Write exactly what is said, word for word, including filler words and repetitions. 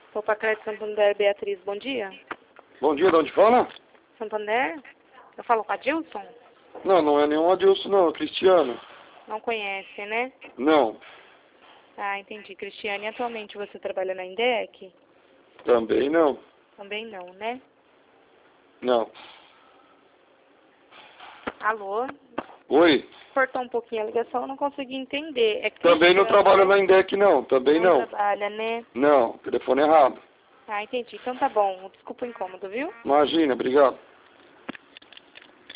Opa, Crédito Santander, Beatriz, bom dia. Bom dia, de onde fala? Santander? Eu falo com a Dilson? Não, não é nenhum Adilson não, é Cristiano. Não conhece, né? Não, Ah, entendi. Cristiane, atualmente você trabalha na INDEC? também não. Também não, né? Não. Alô? Oi? Cortou um pouquinho a ligação, eu não consegui entender. É Também não Cristiane, trabalho né? na INDEC não, também Não não. trabalha, né? Não, telefone errado. Ah, entendi. Então tá bom. Desculpa o incômodo, viu? Imagina, obrigado.